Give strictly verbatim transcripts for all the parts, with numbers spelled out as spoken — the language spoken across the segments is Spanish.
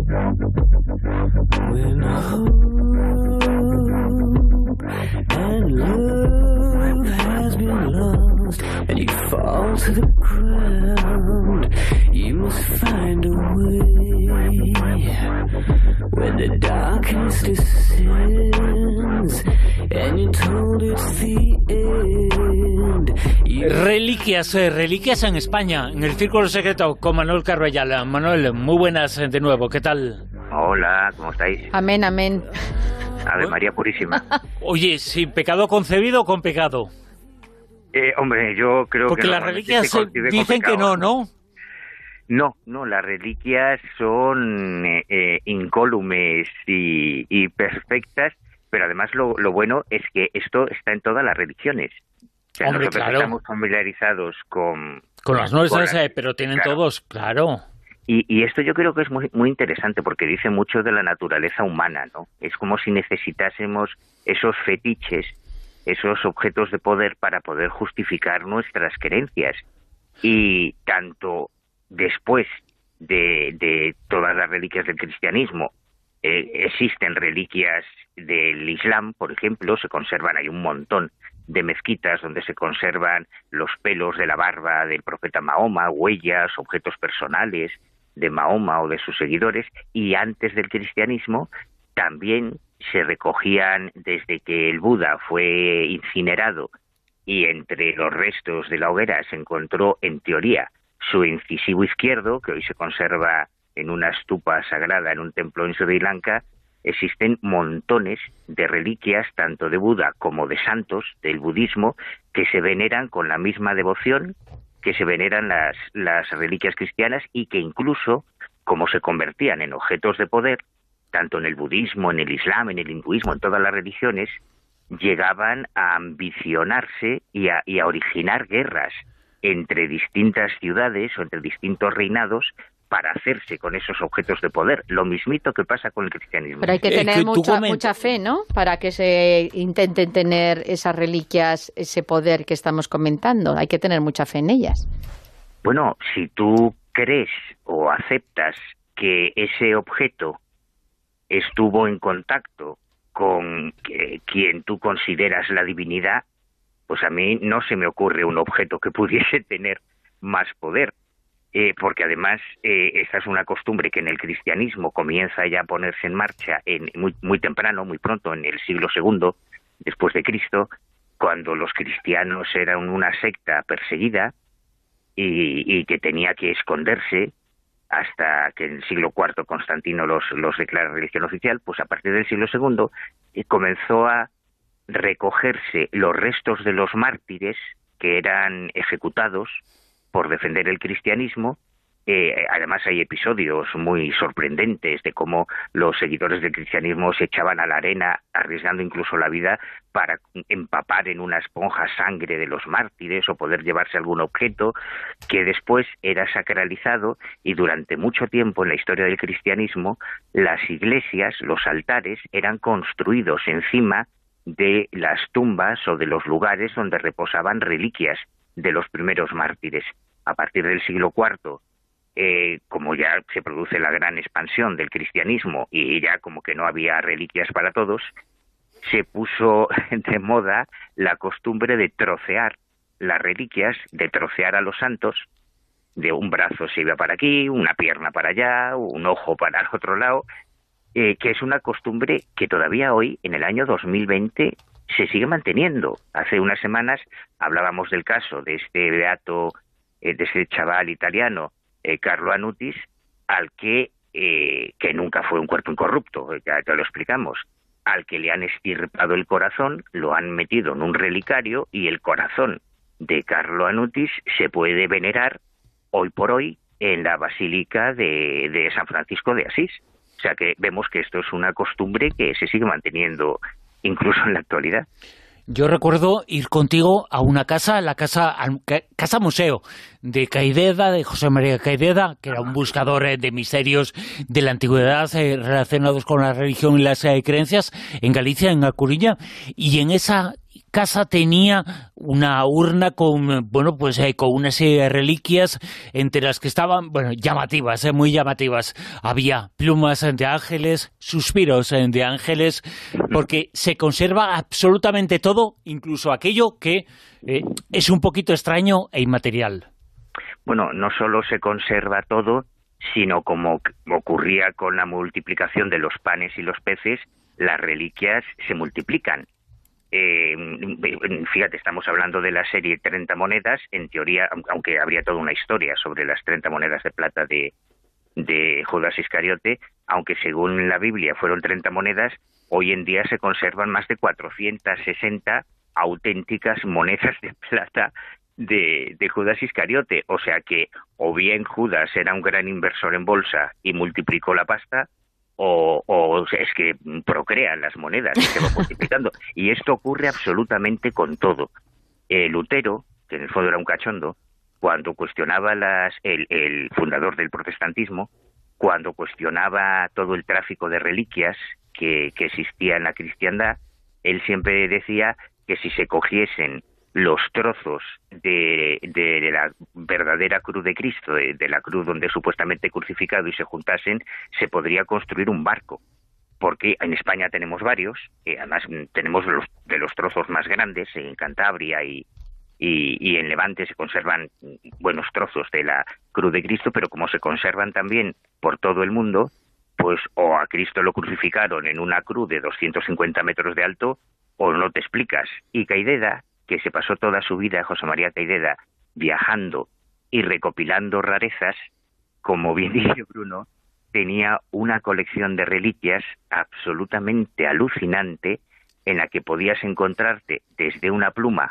When hope and love has been lost and you fall to the ground, you must find a way. When the darkness descends and you're told it's the end. Reliquias, eh, reliquias en España, en el Círculo Secreto con Manuel Carballal. Manuel, muy buenas de nuevo, ¿qué tal? Hola, ¿cómo estáis? Amén, amén. Ave María Purísima. Oye, ¿sin pecado concebido o con pecado? Eh, hombre, yo creo Porque que... las reliquias se dicen que no, ¿no? No, no, las reliquias son eh, eh, incólumes y, y perfectas, pero además lo, lo bueno es que esto está en todas las religiones. O sea, Hombre, nosotros claro. estamos familiarizados con... Con las nuestras, con las, eh, pero tienen claro. todos, claro. Y, y esto yo creo que es muy, muy interesante porque dice mucho de la naturaleza humana, ¿no? Es como si necesitásemos esos fetiches, esos objetos de poder para poder justificar nuestras creencias. Y tanto después de, de todas las reliquias del cristianismo, eh, existen reliquias del Islam, por ejemplo, se conservan, hay un montón de mezquitas donde se conservan los pelos de la barba del profeta Mahoma, huellas, objetos personales de Mahoma o de sus seguidores, y antes del cristianismo también se recogían desde que el Buda fue incinerado y entre los restos de la hoguera se encontró, en teoría, su incisivo izquierdo, que hoy se conserva en una estupa sagrada en un templo en Sri Lanka. Existen montones de reliquias, tanto de Buda como de santos del budismo, que se veneran con la misma devoción que se veneran las, las reliquias cristianas, y que incluso, como se convertían en objetos de poder, tanto en el budismo, en el islam, en el hinduismo, en todas las religiones, llegaban a ambicionarse y a, y a originar guerras entre distintas ciudades o entre distintos reinados para hacerse con esos objetos de poder. Lo mismito que pasa con el cristianismo. Pero hay que tener Eh, que mucha, mucha fe, ¿no? Para que se intenten tener esas reliquias, ese poder que estamos comentando. Hay que tener mucha fe en ellas. Bueno, si tú crees o aceptas que ese objeto estuvo en contacto con eh, quien tú consideras la divinidad, pues a mí no se me ocurre un objeto que pudiese tener más poder. Eh, porque además eh, esta es una costumbre que en el cristianismo comienza ya a ponerse en marcha en, muy, muy temprano, muy pronto, en el siglo segundo después de Cristo, cuando los cristianos eran una secta perseguida y, y que tenía que esconderse hasta que en el siglo cuarto Constantino los, los declara religión oficial. Pues a partir del siglo segundo eh, comenzó a recogerse los restos de los mártires que eran ejecutados por defender el cristianismo. Eh, además hay episodios muy sorprendentes de cómo los seguidores del cristianismo se echaban a la arena, arriesgando incluso la vida para empapar en una esponja sangre de los mártires o poder llevarse algún objeto, que después era sacralizado, y durante mucho tiempo en la historia del cristianismo las iglesias, los altares, eran construidos encima de las tumbas o de los lugares donde reposaban reliquias de los primeros mártires. A partir del siglo cuarto, eh, como ya se produce la gran expansión del cristianismo y ya como que no había reliquias para todos, se puso de moda la costumbre de trocear las reliquias, de trocear a los santos. De un brazo se iba para aquí, una pierna para allá, un ojo para el otro lado, eh, que es una costumbre que todavía hoy, en el año dos mil veinte, se sigue manteniendo. Hace unas semanas hablábamos del caso de este beato, eh, de ese chaval italiano, eh, Carlo Anutis, al que, eh, que nunca fue un cuerpo incorrupto, ya te lo explicamos, al que le han extirpado el corazón, lo han metido en un relicario, y el corazón de Carlo Anutis se puede venerar hoy por hoy en la Basílica de, de San Francisco de Asís. O sea que vemos que esto es una costumbre que se sigue manteniendo incluso en la actualidad. Yo recuerdo ir contigo a una casa, la casa, casa museo de Caideda, de José María Caideda, que era un buscador eh, de misterios de la antigüedad eh, relacionados con la religión y las eh, creencias, en Galicia, en A Coruña, y en esa casa tenía una urna con, bueno, pues eh, con una serie de reliquias, entre las que estaban, bueno, llamativas, eh, muy llamativas. Había plumas de ángeles, suspiros eh, de ángeles, porque se conserva absolutamente todo, incluso aquello que eh, es un poquito extraño e inmaterial. Bueno, no solo se conserva todo, sino como ocurría con la multiplicación de los panes y los peces, las reliquias se multiplican. Eh, fíjate, estamos hablando de la serie treinta monedas, en teoría, aunque habría toda una historia sobre las treinta monedas de plata de, de Judas Iscariote, aunque según la Biblia fueron treinta monedas, hoy en día se conservan más de cuatrocientas sesenta auténticas monedas de plata de, de Judas Iscariote. O sea que o bien Judas era un gran inversor en bolsa y multiplicó la pasta, o, o es que procrean las monedas y se van multiplicando. Y esto ocurre absolutamente con todo. Eh, Lutero, que en el fondo era un cachondo, cuando cuestionaba las, el, el fundador del protestantismo, cuando cuestionaba todo el tráfico de reliquias que, que existía en la cristiandad, él siempre decía que si se cogiesen los trozos de, de, de la verdadera cruz de Cristo, de, de la cruz donde supuestamente crucificado, y se juntasen, se podría construir un barco. Porque en España tenemos varios, eh, además tenemos los, de los trozos más grandes, en Cantabria y, y, y en Levante se conservan buenos trozos de la cruz de Cristo, pero como se conservan también por todo el mundo, pues o a Cristo lo crucificaron en una cruz de doscientos cincuenta metros de alto, o no te explicas. Y Caideda, que se pasó toda su vida, José María Caideda, viajando y recopilando rarezas, como bien dice Bruno, tenía una colección de reliquias absolutamente alucinante, en la que podías encontrarte desde una pluma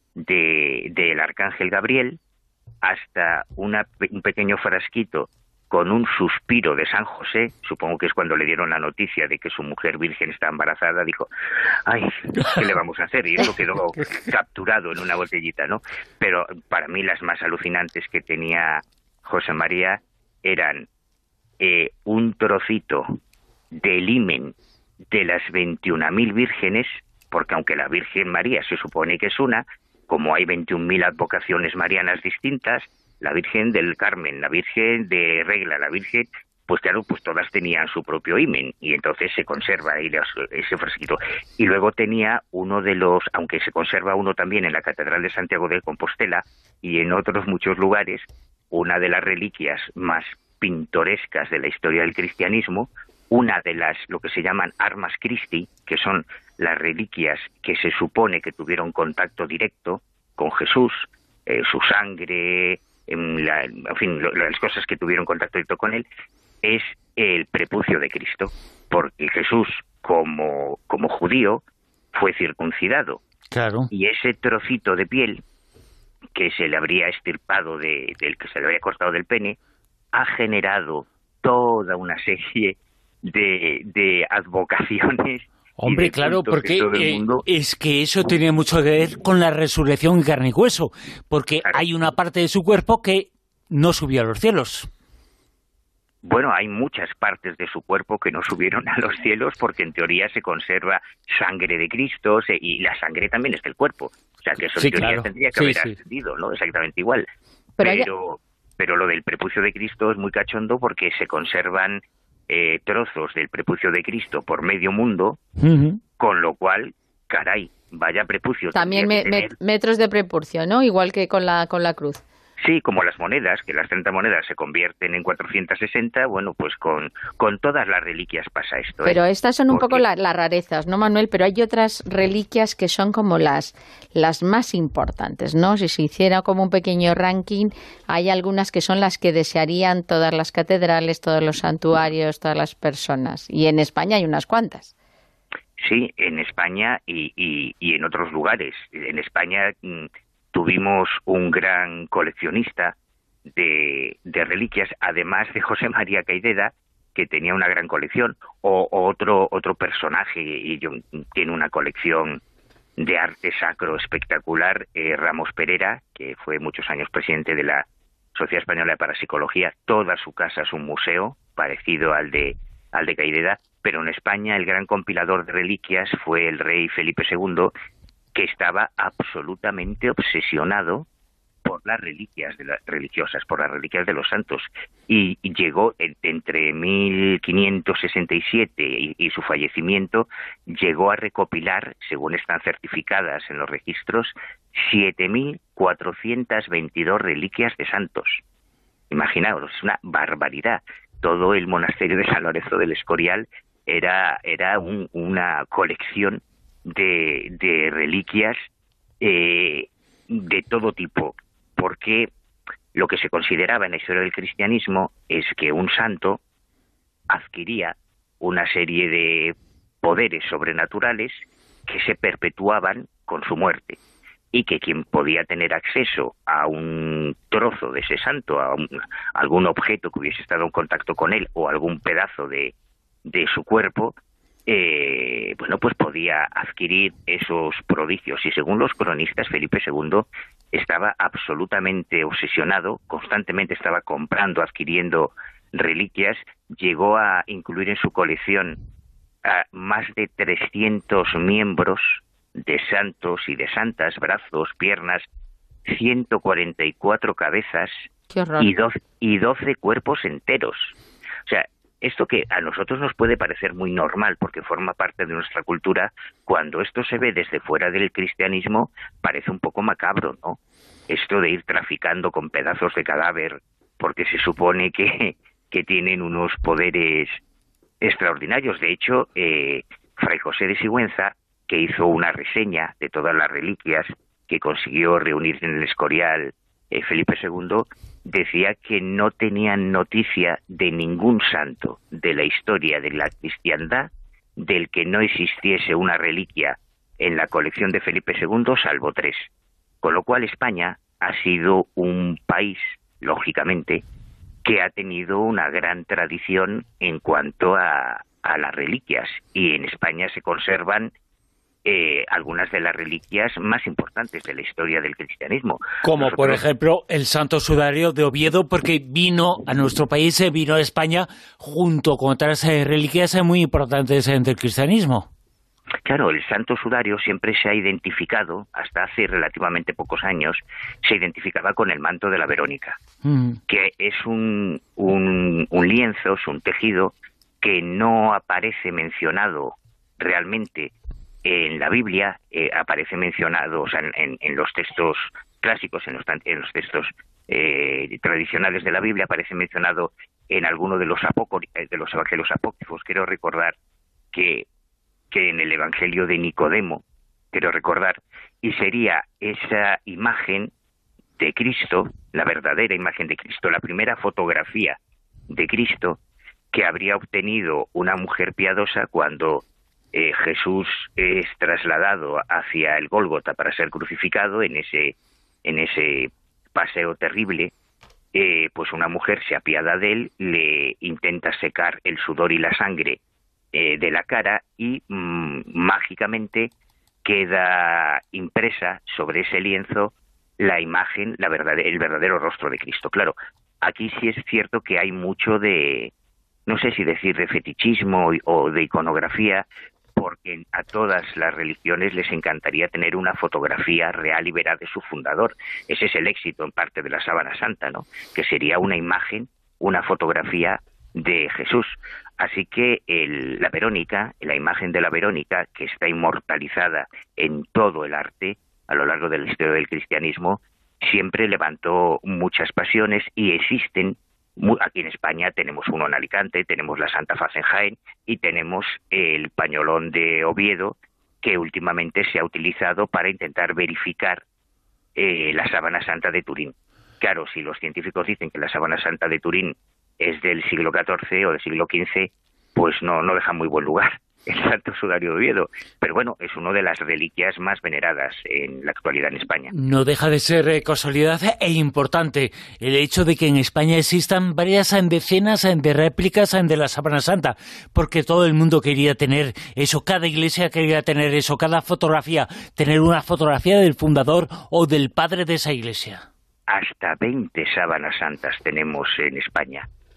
de del arcángel Gabriel hasta una, un pequeño frasquito con un suspiro de San José. Supongo que es cuando le dieron la noticia de que su mujer virgen está embarazada, dijo, ay, ¿qué le vamos a hacer? Y eso quedó capturado en una botellita, ¿no? Pero para mí las más alucinantes que tenía José María eran eh, un trocito del himen de las veintiuna mil vírgenes, porque aunque la Virgen María se supone que es una, como hay veintiún mil advocaciones marianas distintas, la Virgen del Carmen, la Virgen de Regla, la Virgen, pues claro, pues todas tenían su propio himen, y entonces se conserva ahí ese fresquito. Y luego tenía uno de los, aunque se conserva uno también en la Catedral de Santiago de Compostela y en otros muchos lugares, una de las reliquias más pintorescas de la historia del cristianismo, una de las, lo que se llaman armas Christi, que son las reliquias que se supone que tuvieron contacto directo con Jesús, eh, su sangre, en, la, en fin, lo, las cosas que tuvieron contacto directo con él, es el prepucio de Cristo, porque Jesús, como, como judío, fue circuncidado. Claro. Y ese trocito de piel que se le habría extirpado, de, del que se le habría cortado del pene, ha generado toda una serie de, de advocaciones. Hombre, claro, porque eh, es que eso tiene mucho que ver con la resurrección en carne y hueso, porque claro, hay una parte de su cuerpo que no subió a los cielos. Bueno, hay muchas partes de su cuerpo que no subieron a los cielos, porque en teoría se conserva sangre de Cristo, se, y la sangre también es del cuerpo. O sea, que eso sí, en teoría claro, tendría que sí, haber sí. ascendido, ¿no? Exactamente igual. Pero, pero, ella... pero lo del prepucio de Cristo es muy cachondo, porque se conservan Eh, trozos del prepucio de Cristo por medio mundo, uh-huh. Con lo cual, caray, vaya prepucio. También me, me, metros de prepucio, ¿no? Igual que con la con la cruz. Sí, como las monedas, que las treinta monedas se convierten en cuatrocientas sesenta, bueno, pues con, con todas las reliquias pasa esto. Pero ¿eh? estas son un Porque... poco la, las rarezas, ¿no, Manuel? Pero hay otras reliquias que son como las, las más importantes, ¿no? Si se hiciera como un pequeño ranking, hay algunas que son las que desearían todas las catedrales, todos los santuarios, todas las personas. Y en España hay unas cuantas. Sí, en España y, y, y en otros lugares. En España tuvimos un gran coleccionista de, de reliquias, además de José María Caideda, que tenía una gran colección, o, o otro otro personaje, y yo, tiene una colección de arte sacro espectacular, eh, Ramos Pereira, que fue muchos años presidente de la Sociedad Española de Parapsicología. Toda su casa es un museo parecido al de al de Caideda, pero en España el gran compilador de reliquias fue el rey Felipe segundo, que estaba absolutamente obsesionado por las reliquias de las religiosas, por las reliquias de los santos, y, y llegó en, entre mil quinientos sesenta y siete y, y su fallecimiento, llegó a recopilar, según están certificadas en los registros, siete mil cuatrocientas veintidós reliquias de santos. Imaginaos, es una barbaridad. Todo el monasterio de San Lorenzo del Escorial era, era un, una colección de, de reliquias eh, de todo tipo, porque lo que se consideraba en la historia del cristianismo es que un santo adquiría una serie de poderes sobrenaturales que se perpetuaban con su muerte, y que quien podía tener acceso a un trozo de ese santo, a, un, a algún objeto que hubiese estado en contacto con él, o algún pedazo de, de su cuerpo, eh, bueno, pues podía adquirir esos prodigios. Y según los cronistas, Felipe segundo estaba absolutamente obsesionado, constantemente estaba comprando, adquiriendo reliquias, llegó a incluir en su colección a más de trescientos miembros de santos y de santas, brazos, piernas, ciento cuarenta y cuatro cabezas y doce, y doce cuerpos enteros. O sea, esto que a nosotros nos puede parecer muy normal porque forma parte de nuestra cultura, cuando esto se ve desde fuera del cristianismo parece un poco macabro, ¿no? Esto de ir traficando con pedazos de cadáver porque se supone que, que tienen unos poderes extraordinarios. De hecho, eh, Fray José de Sigüenza, que hizo una reseña de todas las reliquias que consiguió reunir en el Escorial eh, Felipe segundo, decía que no tenían noticia de ningún santo de la historia de la cristiandad del que no existiese una reliquia en la colección de Felipe segundo, salvo tres. Con lo cual España ha sido un país, lógicamente, que ha tenido una gran tradición en cuanto a, a las reliquias, y en España se conservan Eh, algunas de las reliquias más importantes de la historia del cristianismo. Como Nosotros... por ejemplo el Santo Sudario de Oviedo, porque vino a nuestro país, vino a España junto con otras eh, reliquias muy importantes eh, del cristianismo. Claro, el Santo Sudario siempre se ha identificado, hasta hace relativamente pocos años, se identificaba con el manto de la Verónica, mm. que es un, un, un lienzo, es un tejido que no aparece mencionado realmente en la Biblia, eh, aparece mencionado, o sea, en, en los textos clásicos, en los, en los textos eh, tradicionales de la Biblia, aparece mencionado en alguno de los, de los evangelios apócrifos. Quiero recordar que, que en el Evangelio de Nicodemo, quiero recordar, y sería esa imagen de Cristo, la verdadera imagen de Cristo, la primera fotografía de Cristo que habría obtenido una mujer piadosa cuando Eh, Jesús es trasladado hacia el Gólgota para ser crucificado. En ese en ese paseo terrible, eh, pues una mujer se apiada de él, le intenta secar el sudor y la sangre eh, de la cara y mmm, mágicamente queda impresa sobre ese lienzo la imagen, la verdad, el verdadero rostro de Cristo. Claro, aquí sí es cierto que hay mucho de, no sé si decir de fetichismo o de iconografía, porque a todas las religiones les encantaría tener una fotografía real y veraz de su fundador. Ese es el éxito en parte de la Sábana Santa, ¿no? Que sería una imagen, una fotografía de Jesús. Así que el, la Verónica, la imagen de la Verónica, que está inmortalizada en todo el arte a lo largo de la historia del cristianismo, siempre levantó muchas pasiones, y existen. Aquí en España tenemos uno en Alicante, tenemos la Santa Faz en Jaén y tenemos el pañolón de Oviedo, que últimamente se ha utilizado para intentar verificar eh, la Sábana Santa de Turín. Claro, si los científicos dicen que la Sábana Santa de Turín es del siglo catorce o del siglo quince, pues no, no deja muy buen lugar el Santo Sudario de Oviedo. Pero bueno, es una de las reliquias más veneradas en la actualidad en España. No deja de ser eh, casualidad e importante el hecho de que en España existan varias decenas de réplicas de la Sábana Santa, porque todo el mundo quería tener eso, cada iglesia quería tener eso, cada fotografía, tener una fotografía del fundador o del padre de esa iglesia. Hasta veinte sábanas santas tenemos en España.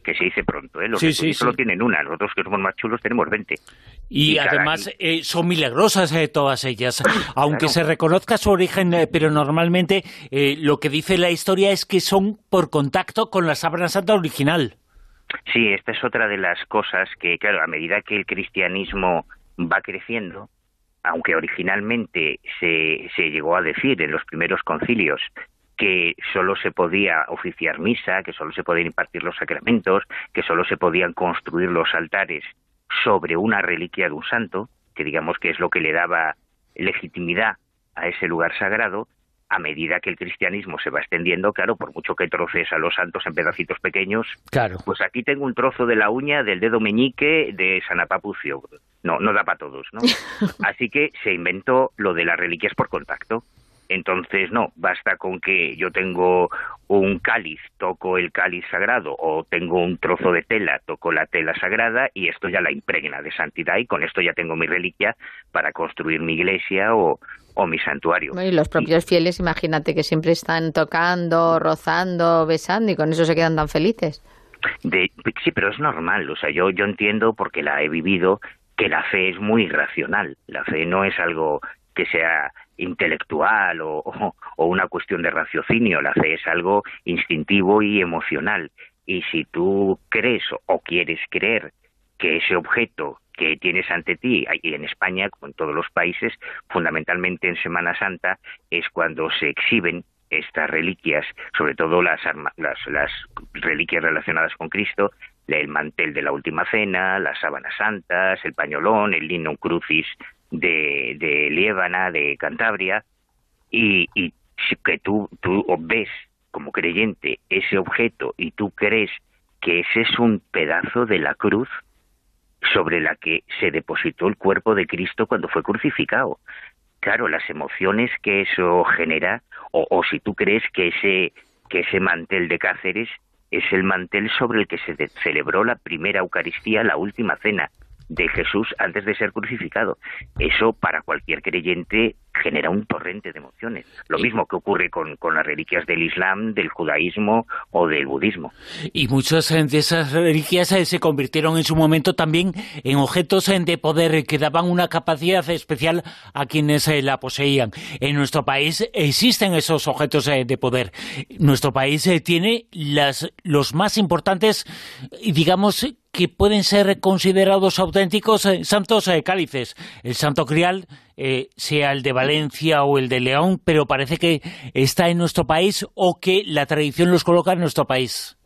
que se dice pronto, ¿eh? Los sí, de sí, solo sí. tienen una, nosotros que somos más chulos tenemos veinte. Y, y además cada... eh, son milagrosas eh, todas ellas, aunque claro. se reconozca su origen, eh, pero normalmente eh, lo que dice la historia es que son por contacto con la sábana santa original. Sí, esta es otra de las cosas que, claro, a medida que el cristianismo va creciendo, aunque originalmente se, se llegó a decir en los primeros concilios que solo se podía oficiar misa, que solo se podían impartir los sacramentos, que solo se podían construir los altares sobre una reliquia de un santo, que digamos que es lo que le daba legitimidad a ese lugar sagrado, a medida que el cristianismo se va extendiendo, claro, por mucho que troces a los santos en pedacitos pequeños, claro. Pues aquí tengo un trozo de la uña del dedo meñique de San Apapucio. No, no da para todos, ¿no? Así que se inventó lo de las reliquias por contacto. Entonces, no, basta con que yo tengo un cáliz, toco el cáliz sagrado, o tengo un trozo de tela, toco la tela sagrada, y esto ya la impregna de santidad, y con esto ya tengo mi reliquia para construir mi iglesia o, o mi santuario. Y los propios y, fieles, imagínate que siempre están tocando, rozando, besando, y con eso se quedan tan felices. De, sí, pero es normal, o sea, yo, yo entiendo, porque la he vivido, que la fe es muy racional. La fe no es algo que sea intelectual o, o, o una cuestión de raciocinio. La fe es algo instintivo y emocional. Y si tú crees o quieres creer que ese objeto que tienes ante ti, y en España, como en todos los países, fundamentalmente en Semana Santa, es cuando se exhiben estas reliquias, sobre todo las, las, las reliquias relacionadas con Cristo, el mantel de la Última Cena, las sábanas santas, el pañolón, el linum crucis de, de Liébana, de Cantabria, y, y que tú, tú ves como creyente ese objeto y tú crees que ese es un pedazo de la cruz sobre la que se depositó el cuerpo de Cristo cuando fue crucificado. Claro, las emociones que eso genera, o, o si tú crees que ese, que ese mantel de Cáceres es el mantel sobre el que se de, celebró la primera Eucaristía, la última cena de Jesús antes de ser crucificado. Eso para cualquier creyente genera un torrente de emociones. Lo mismo que ocurre con, con las reliquias del Islam, del judaísmo o del budismo. Y muchas de esas reliquias se convirtieron en su momento también en objetos de poder que daban una capacidad especial a quienes la poseían. En nuestro país existen esos objetos de poder. Nuestro país tiene las, los más importantes, digamos, que pueden ser considerados auténticos eh, santos eh, cálices. El Santo Grial, eh, sea el de Valencia o el de León, pero parece que está en nuestro país o que la tradición los coloca en nuestro país.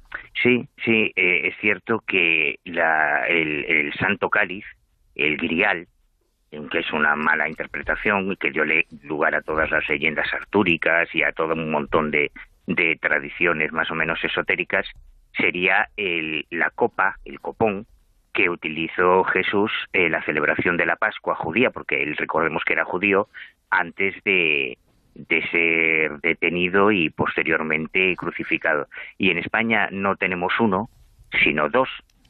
Sí, sí, eh, es cierto que la, el, el Santo Cáliz, el Grial, aunque es una mala interpretación que dio lugar a todas las leyendas artúricas y a todo un montón de, de tradiciones más o menos esotéricas, sería el, la copa, el copón, que utilizó Jesús en la celebración de la Pascua judía, porque él, recordemos que era judío, antes de, de ser detenido y posteriormente crucificado. Y en España no tenemos uno, sino dos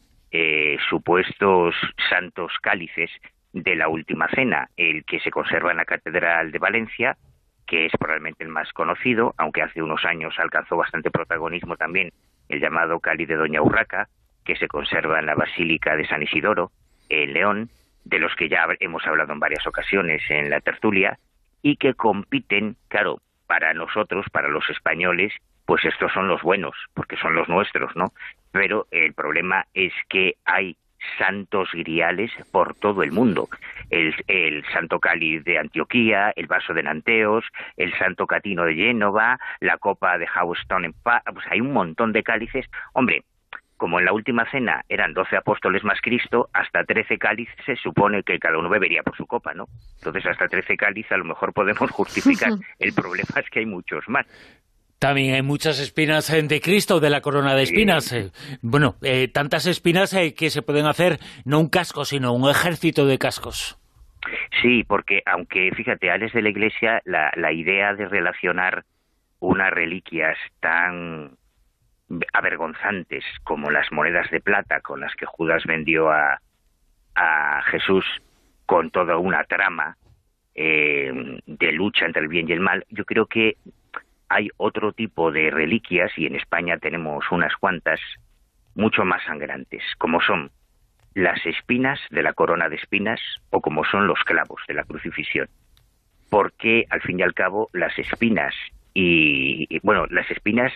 eh, supuestos santos cálices de la Última Cena, el que se conserva en la Catedral de Valencia, que es probablemente el más conocido, aunque hace unos años alcanzó bastante protagonismo también el llamado cáliz de Doña Urraca, que se conserva en la Basílica de San Isidoro, en León, de los que ya hemos hablado en varias ocasiones en la tertulia, y que compiten, claro, para nosotros, para los españoles, pues estos son los buenos, porque son los nuestros, ¿no? Pero el problema es que hay santos griales por todo el mundo. El, el Santo Cáliz de Antioquía, el vaso de Nanteos, el Santo Catino de Génova, la copa de Houston en Paz, pues hay un montón de cálices. Hombre, como en la Última Cena eran doce apóstoles más Cristo, hasta trece cálices se supone que cada uno bebería por su copa, ¿no? Entonces hasta trece cálices a lo mejor podemos justificar. El problema es que hay muchos más. También hay muchas espinas de Cristo, de la corona de espinas. Sí. Bueno, eh, tantas espinas eh, que se pueden hacer no un casco, sino un ejército de cascos. Sí, porque aunque, fíjate, Alex de la Iglesia, la, la idea de relacionar unas reliquias tan avergonzantes como las monedas de plata con las que Judas vendió a, a Jesús, con toda una trama eh, de lucha entre el bien y el mal, yo creo que hay otro tipo de reliquias, y en España tenemos unas cuantas, mucho más sangrantes, como son las espinas de la corona de espinas o como son los clavos de la crucifixión. Porque, al fin y al cabo, las espinas y, y bueno, las espinas,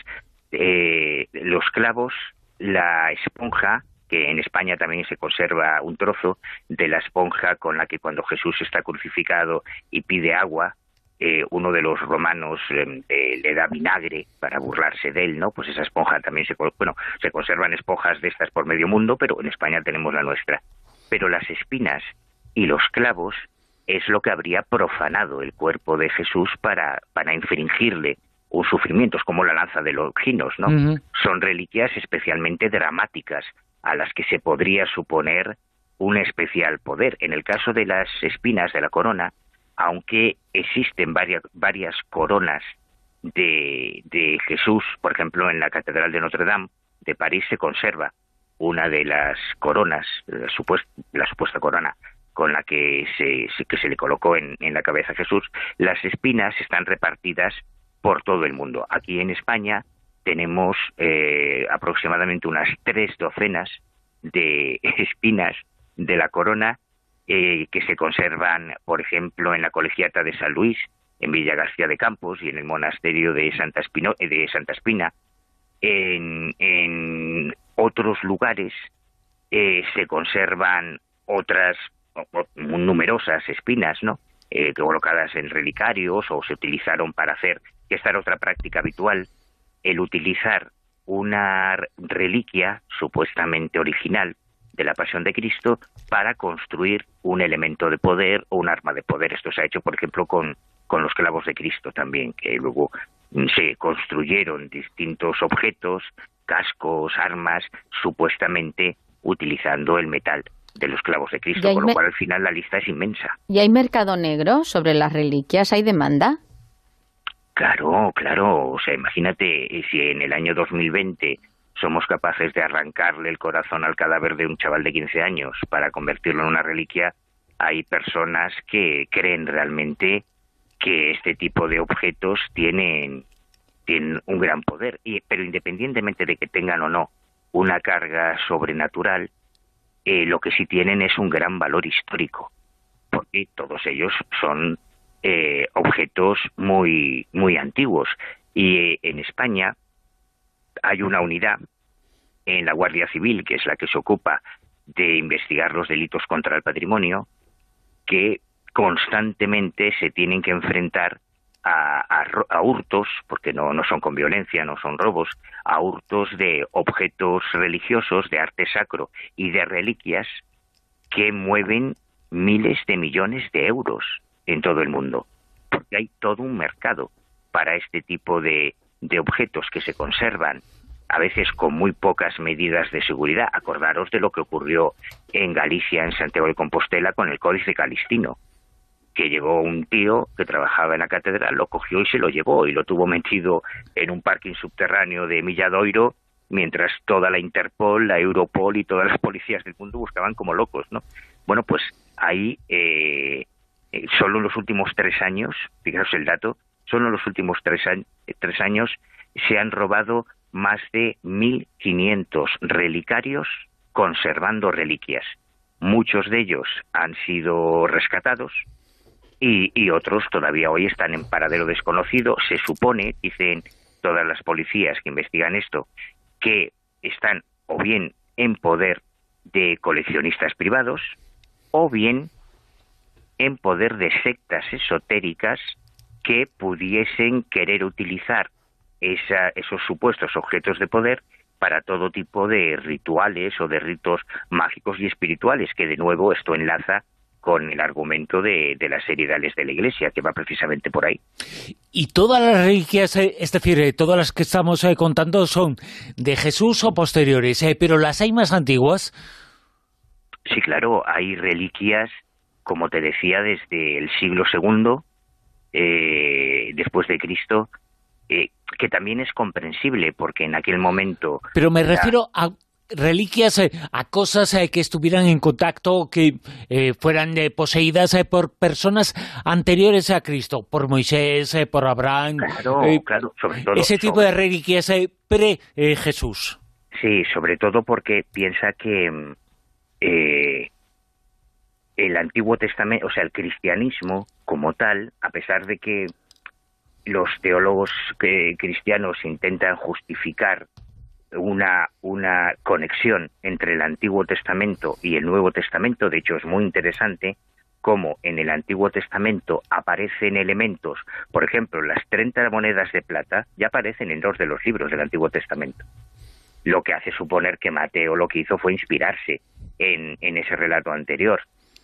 eh, los clavos, la esponja, que en España también se conserva un trozo de la esponja con la que cuando Jesús está crucificado y pide agua, eh, uno de los romanos eh, eh, le da vinagre para burlarse de él, ¿no? Pues esa esponja también se... Bueno, se conservan esponjas de estas por medio mundo, pero en España tenemos la nuestra. Pero las espinas y los clavos es lo que habría profanado el cuerpo de Jesús para, para infringirle un sufrimiento, es como la lanza de Longinos, ¿no? Uh-huh. Son reliquias especialmente dramáticas, a las que se podría suponer un especial poder. En el caso de las espinas de la corona, aunque existen varias, varias coronas de, de Jesús, por ejemplo, en la Catedral de Notre Dame de París se conserva una de las coronas, la supuesta, la supuesta corona con la que se, que se le colocó en, en la cabeza a Jesús. Las espinas están repartidas por todo el mundo. Aquí en España tenemos eh, aproximadamente unas tres docenas de espinas de la corona eh, que se conservan, por ejemplo, en la Colegiata de San Luis, en Villa García de Campos y en el monasterio de Santa, Espino, de Santa Espina. En, en otros lugares eh, se conservan otras o, o, numerosas espinas, ¿no? Eh, colocadas en relicarios o se utilizaron para hacer, que esta era otra práctica habitual, el utilizar una reliquia supuestamente original de la Pasión de Cristo para construir un elemento de poder o un arma de poder. Esto se ha hecho, por ejemplo, con, con los clavos de Cristo también, que luego se construyeron distintos objetos, cascos, armas, supuestamente utilizando el metal de los clavos de Cristo, con lo cual al final la lista es inmensa. ¿Y hay mercado negro sobre las reliquias? ¿Hay demanda? Claro, claro. O sea, imagínate si en el año dos mil veinte somos capaces de arrancarle el corazón al cadáver de un chaval de quince años para convertirlo en una reliquia, hay personas que creen realmente que este tipo de objetos tienen, tienen un gran poder. Y, pero independientemente de que tengan o no una carga sobrenatural, eh, lo que sí tienen es un gran valor histórico, porque todos ellos son Eh, objetos muy muy antiguos. Y eh, en España hay una unidad en la Guardia Civil, que es la que se ocupa de investigar los delitos contra el patrimonio, que constantemente se tienen que enfrentar a, a, a hurtos, porque no, no son con violencia, no son robos, a hurtos de objetos religiosos, de arte sacro y de reliquias que mueven miles de millones de euros en todo el mundo, porque hay todo un mercado para este tipo de, de objetos que se conservan, a veces con muy pocas medidas de seguridad. Acordaros de lo que ocurrió en Galicia, en Santiago de Compostela, con el Códice Calistino, que llegó un tío que trabajaba en la catedral, lo cogió y se lo llevó, y lo tuvo metido en un parking subterráneo de Milladoiro, mientras toda la Interpol, la Europol y todas las policías del mundo buscaban como locos, ¿no? Bueno, pues ahí... Eh, Eh, solo en los últimos tres años, fijaos el dato, solo en los últimos tres, años, tres años se han robado más de mil quinientos relicarios conservando reliquias. Muchos de ellos han sido rescatados y, y otros todavía hoy están en paradero desconocido. Se supone, dicen todas las policías que investigan esto, que están o bien en poder de coleccionistas privados o bien en poder de sectas esotéricas que pudiesen querer utilizar esa, esos supuestos objetos de poder para todo tipo de rituales o de ritos mágicos y espirituales, que de nuevo esto enlaza con el argumento de, de las seriedades de la Iglesia, que va precisamente por ahí. Y todas las reliquias, es decir, todas las que estamos contando son de Jesús o posteriores, pero ¿las hay más antiguas? Sí, claro, hay reliquias, como te decía, desde el siglo segundo, eh, después de Cristo, eh, que también es comprensible, porque en aquel momento... Pero me refiero a reliquias, eh, a cosas eh, que estuvieran en contacto, que eh, fueran eh, poseídas eh, por personas anteriores a Cristo, por Moisés, eh, por Abraham... Claro, eh, claro, sobre todo... Ese tipo sobre... de reliquias eh, pre-Jesús. Eh, Sí, sobre todo porque piensa que eh, el Antiguo Testamento, o sea, el cristianismo como tal, a pesar de que los teólogos eh, cristianos intentan justificar una, una conexión entre el Antiguo Testamento y el Nuevo Testamento, de hecho es muy interesante cómo en el Antiguo Testamento aparecen elementos, por ejemplo, las treinta monedas de plata ya aparecen en dos de los libros del Antiguo Testamento, lo que hace suponer que Mateo lo que hizo fue inspirarse en, en ese relato anterior.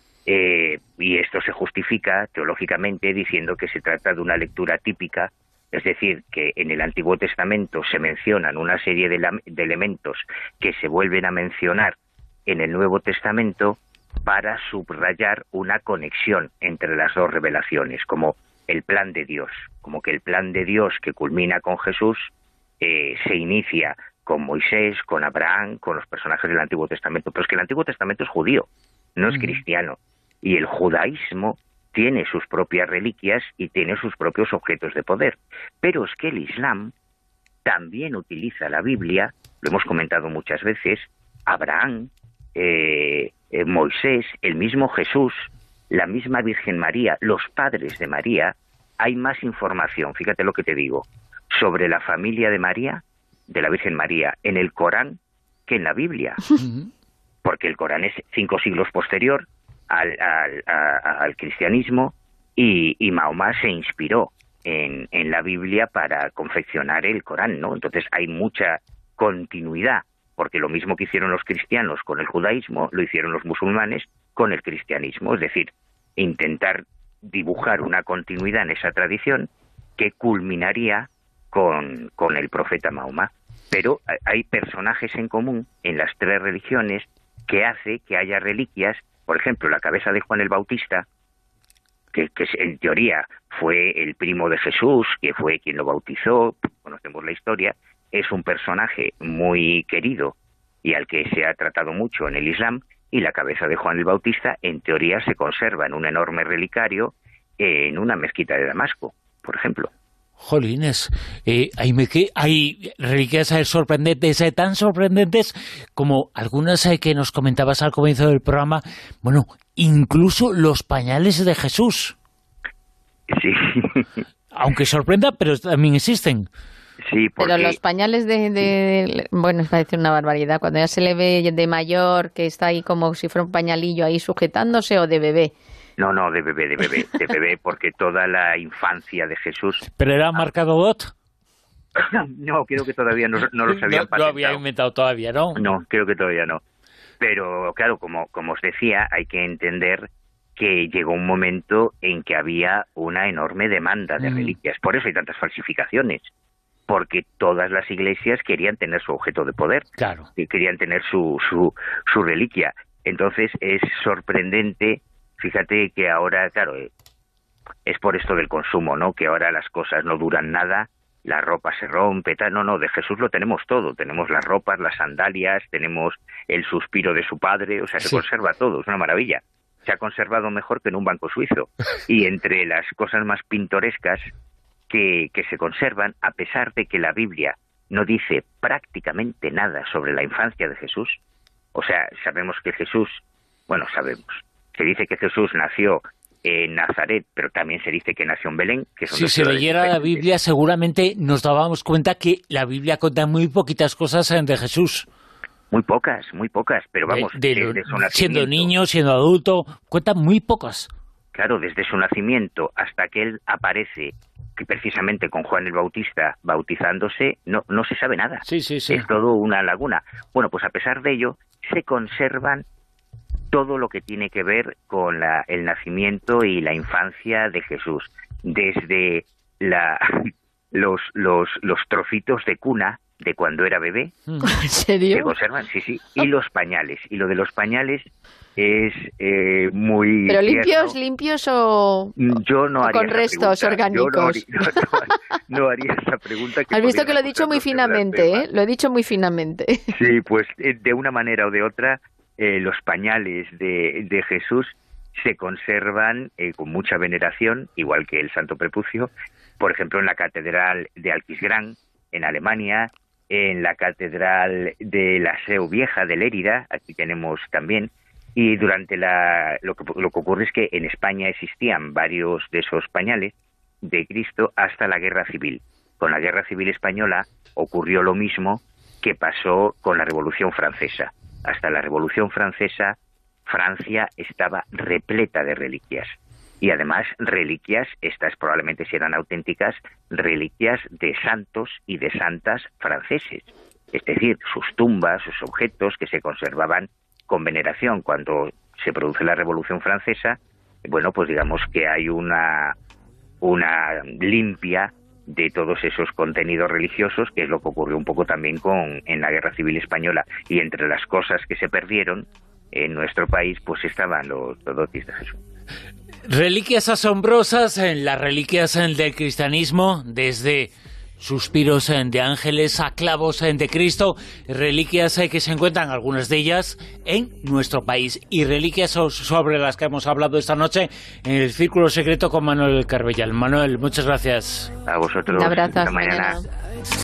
Eh, y esto se justifica teológicamente diciendo que se trata de una lectura típica, es decir, que en el Antiguo Testamento se mencionan una serie de, de elementos que se vuelven a mencionar en el Nuevo Testamento para subrayar una conexión entre las dos revelaciones, como el plan de Dios, como que el plan de Dios que culmina con Jesús eh, se inicia con Moisés, con Abraham, con los personajes del Antiguo Testamento, pero es que el Antiguo Testamento es judío, no es cristiano. Y el judaísmo tiene sus propias reliquias y tiene sus propios objetos de poder. Pero es que el Islam también utiliza la Biblia, lo hemos comentado muchas veces, Abraham, eh, eh, Moisés, el mismo Jesús, la misma Virgen María, los padres de María. Hay más información, fíjate lo que te digo, sobre la familia de María, de la Virgen María, en el Corán que en la Biblia. Porque el Corán es cinco siglos posterior Al, al, a, al cristianismo y, y Mahoma se inspiró en, en la Biblia para confeccionar el Corán, ¿no? Entonces hay mucha continuidad, porque lo mismo que hicieron los cristianos con el judaísmo, lo hicieron los musulmanes con el cristianismo, es decir, intentar dibujar una continuidad en esa tradición que culminaría con, con el profeta Mahoma. Pero hay personajes en común en las tres religiones que hace que haya reliquias. Por ejemplo, la cabeza de Juan el Bautista, que, que en teoría fue el primo de Jesús, que fue quien lo bautizó, conocemos la historia, es un personaje muy querido y al que se ha tratado mucho en el Islam, y la cabeza de Juan el Bautista, en teoría, se conserva en un enorme relicario en una mezquita de Damasco, por ejemplo. Jolines, eh, hay, hay reliquias sorprendentes, eh, tan sorprendentes como algunas eh, que nos comentabas al comienzo del programa, bueno, incluso los pañales de Jesús. Sí. Aunque sorprenda, pero también existen. Sí, porque... Pero los pañales de, de, de... Bueno, es decir una barbaridad, cuando ya se le ve de mayor, que está ahí como si fuera un pañalillo ahí sujetándose, o de bebé. No, no, de bebé, de bebé, de bebé, porque toda la infancia de Jesús... ¿Pero era marcado bot? No, creo que todavía no, no los habían no, patentado. No había inventado todavía, ¿no? No, creo que todavía no. Pero, claro, como, como os decía, hay que entender que llegó un momento en que había una enorme demanda de mm. reliquias. Por eso hay tantas falsificaciones. Porque todas las iglesias querían tener su objeto de poder. Claro. Y querían tener su, su, su reliquia. Entonces, es sorprendente... Fíjate que ahora, claro, es por esto del consumo, ¿no? Que ahora las cosas no duran nada, la ropa se rompe, tal. No, no, de Jesús lo tenemos todo. Tenemos las ropas, las sandalias, tenemos el suspiro de su padre, o sea, se sí. conserva todo, es una maravilla. Se ha conservado mejor que en un banco suizo. Y entre las cosas más pintorescas que, que se conservan, a pesar de que la Biblia no dice prácticamente nada sobre la infancia de Jesús, o sea, sabemos que Jesús, bueno, sabemos... Se dice que Jesús nació en Nazaret, pero también se dice que nació en Belén. Que son si se leyera diferentes. La Biblia, seguramente nos dábamos cuenta que la Biblia cuenta muy poquitas cosas de Jesús. Muy pocas, muy pocas, pero vamos, de, de, desde su siendo niño, siendo adulto, cuenta muy pocas. Claro, desde su nacimiento hasta que él aparece, que precisamente con Juan el Bautista bautizándose, no, no se sabe nada. Sí, sí, sí. Es todo una laguna. Bueno, pues a pesar de ello, se conservan todo lo que tiene que ver con la, el nacimiento y la infancia de Jesús, desde la, los, los, los trocitos de cuna de cuando era bebé. ¿En serio? Se conservan, sí, sí, y los pañales. Y lo de los pañales es eh, muy... ¿Pero limpios, tierno. limpios o, Yo no o haría con restos pregunta. orgánicos? Yo no, haría, no, no haría esa pregunta. Que Has visto que lo he dicho muy finamente, ¿eh? Lo he dicho muy finamente. Sí, pues de una manera o de otra... Eh, los pañales de, de Jesús se conservan eh, con mucha veneración, igual que el Santo Prepucio, por ejemplo, en la Catedral de Aquisgrán, en Alemania, en la Catedral de la Seu Vieja de Lérida, aquí tenemos también, y durante la... Lo que, lo que ocurre es que en España existían varios de esos pañales de Cristo hasta la Guerra Civil. Con la Guerra Civil Española ocurrió lo mismo que pasó con la Revolución Francesa. Hasta la Revolución Francesa, Francia estaba repleta de reliquias. Y además, reliquias, estas probablemente serán auténticas, reliquias de santos y de santas franceses. Es decir, sus tumbas, sus objetos que se conservaban con veneración. Cuando se produce la Revolución Francesa, bueno, pues digamos que hay una, una limpia de todos esos contenidos religiosos, que es lo que ocurrió un poco también con en la Guerra Civil Española. Y entre las cosas que se perdieron en nuestro país, pues estaban los dodotis de Jesús. Reliquias asombrosas, en las reliquias del cristianismo, desde suspiros de ángeles a clavos de Cristo, reliquias que se encuentran, algunas de ellas, en nuestro país, y reliquias sobre las que hemos hablado esta noche en el Círculo Secreto con Manuel Carbellal. Manuel, muchas gracias. A vosotros. Un abrazo. Hasta mañana.